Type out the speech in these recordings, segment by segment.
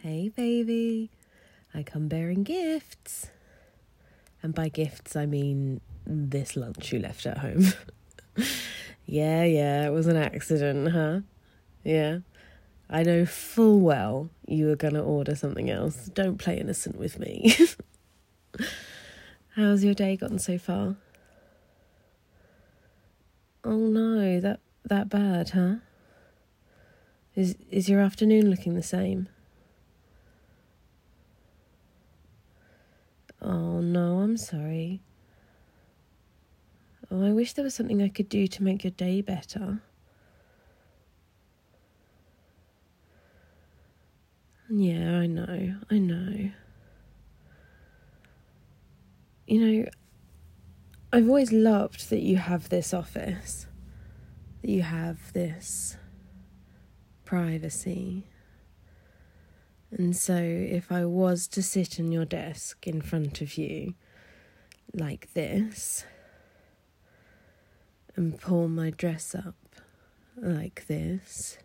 Hey, baby. I come bearing gifts. And by gifts, I mean this lunch you left at home. Yeah, it was an accident, huh? Yeah. I know full well you were going to order something else. Don't play innocent with me. How's your day gotten so far? Oh no, that bad, huh? Is your afternoon looking the same? Oh no, I'm sorry. Oh, I wish there was something I could do to make your day better. Yeah, I know. You know, I've always loved that you have this office, that you have this privacy. And so if I was to sit on your desk in front of you like this and pull my dress up like this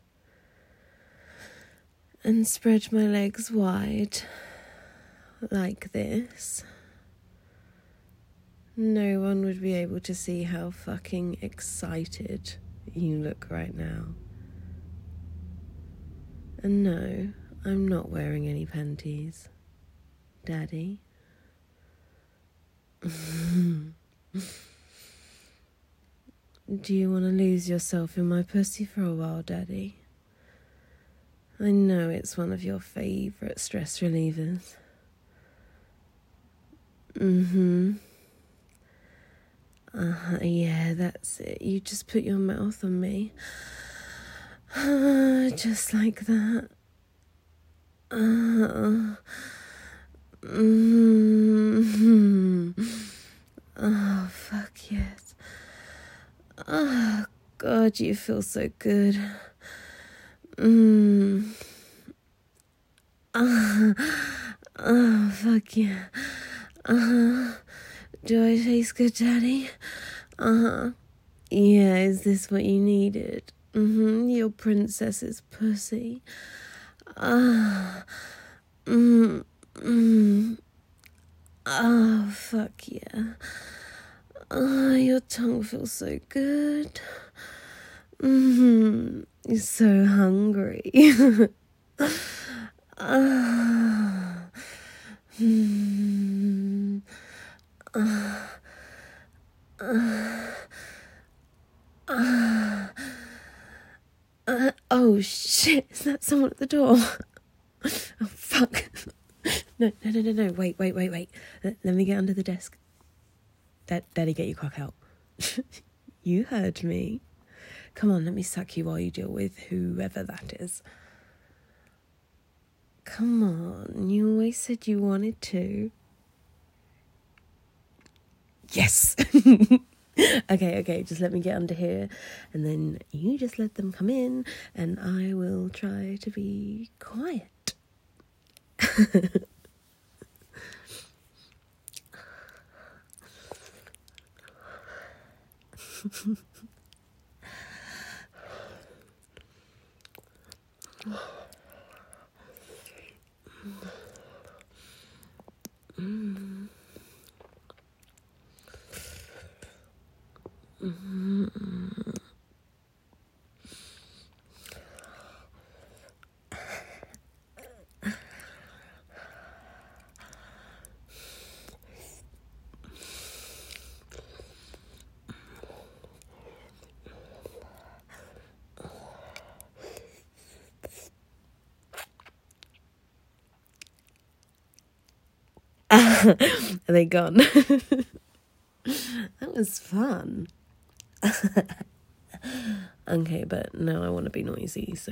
and spread my legs wide like this, no one would be able to see how fucking excited you look right now. And no, I'm not wearing any panties, Daddy. Do you want to lose yourself in my pussy for a while, Daddy? I know it's one of your favourite stress relievers. Yeah, that's it. You just put your mouth on me. Just like that. Oh, fuck yes. Oh, God, you feel so good. Oh, fuck yeah. Do I taste good, Daddy? Yeah, is this what you needed? Your princess's pussy. Oh, fuck yeah. Oh, your tongue feels so good. You're so hungry. Oh shit, is that someone at the door? Oh fuck. No, wait. Let me get under the desk. Daddy, get your cock out. You heard me. Come on, let me suck you while you deal with whoever that is. Come on, you always said you wanted to. Yes! Okay, just let me get under here, and then you just let them come in, and I will try to be quiet. Are they gone? That was fun. Okay, but now I want to be noisy, so...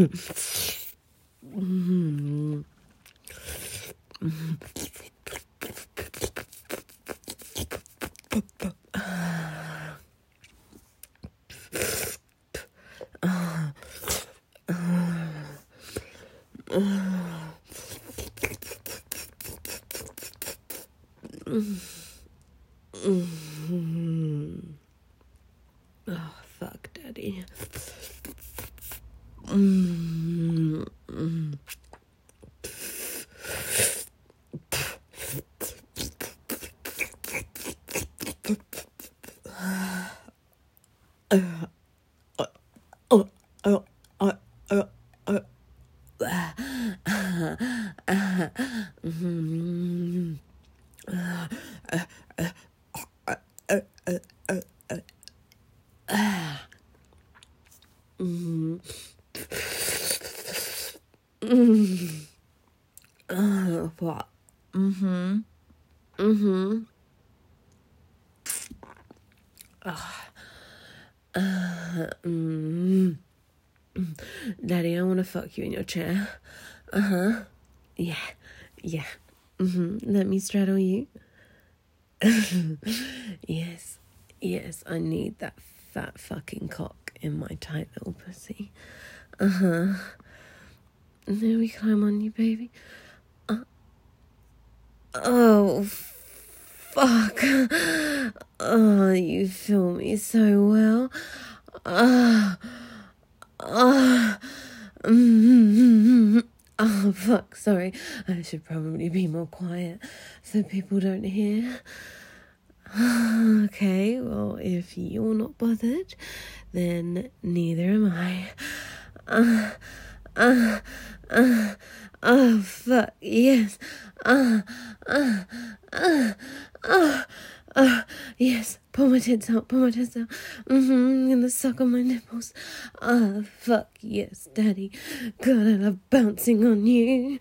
Oh, fuck, Daddy. What? Daddy, I want to fuck you in your chair. Yeah. Yeah. Let me straddle you. Yes. Yes, I need that fat fucking cock in my tight little pussy. And then we climb on you, baby. Oh, fuck. Oh, you feel me so well. Oh, fuck, sorry. I should probably be more quiet so people don't hear. Okay, well, if you're not bothered, then neither am I. Oh, fuck, yes. Yes, pull my tits out. And the suck on my nipples. Oh, fuck, yes, daddy. God, I love bouncing on you.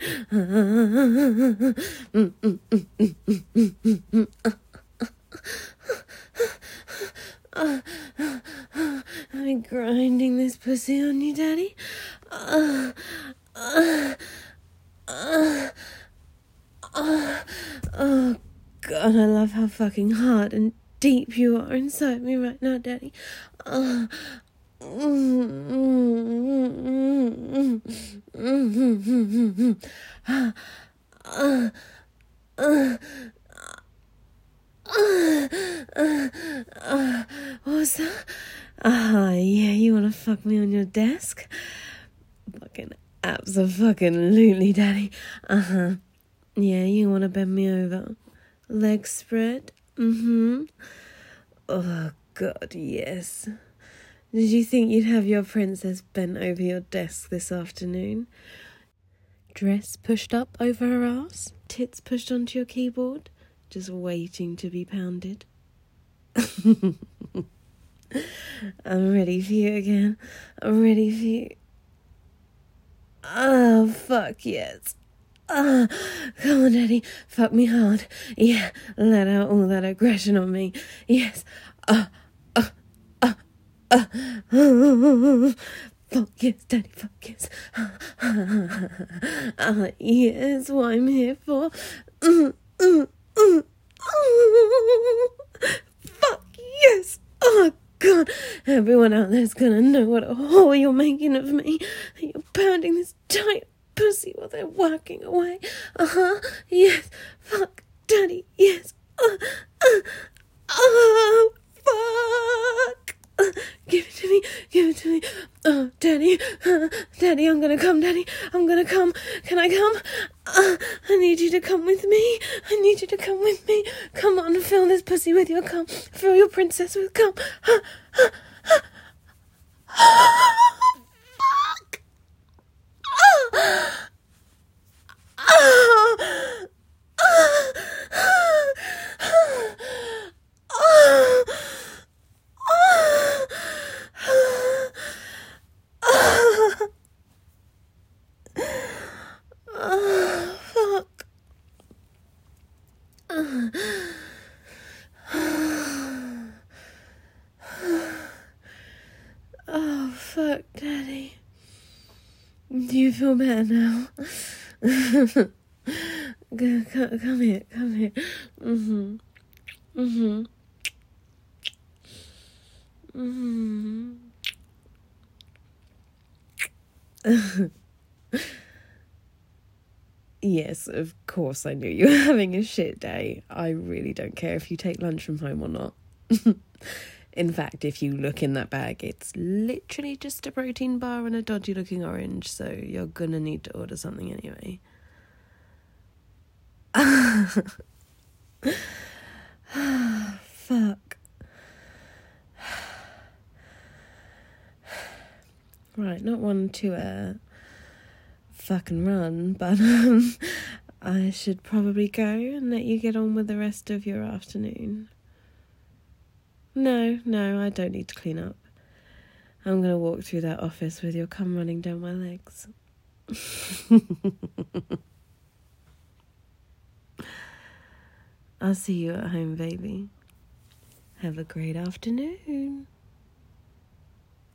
I'm grinding this pussy on you, daddy. Oh, God, I love how fucking hard and deep you are inside me right now, daddy. What was that? Yeah, you wanna fuck me on your desk? Fucking abso-fucking-lutely, daddy. Yeah, you wanna bend me over? Legs spread? Oh, God, yes. Did you think you'd have your princess bent over your desk this afternoon? Dress pushed up over her ass? Tits pushed onto your keyboard? Just waiting to be pounded? I'm ready for you again. I'm ready for you. Oh, fuck yes. Come on, daddy. Fuck me hard. Yeah, let out all that aggression on me. Yes. Fuck yes, daddy, fuck yes. Yes, what I'm here for. Fuck yes. Oh, God. Everyone out there's gonna know what a whore you're making of me. You're pounding this tight pussy while they're walking away. Yes. Fuck, daddy, yes. Fuck. Give it to me. Oh, daddy, I'm gonna come, daddy, I'm gonna come. Can I come? I need you to come with me. Come on, fill this pussy with your cum. Fill your princess with cum. Fuck. Fuck. Oh, fuck, daddy. Do you feel better now? Come here. Yes, of course I knew you were having a shit day. I really don't care if you take lunch from home or not. In fact, if you look in that bag, it's literally just a protein bar and a dodgy-looking orange, so you're gonna need to order something anyway. Fuck. Right, not one to fucking run, but I should probably go and let you get on with the rest of your afternoon. No, I don't need to clean up. I'm going to walk through that office with your cum running down my legs. I'll see you at home, baby. Have a great afternoon.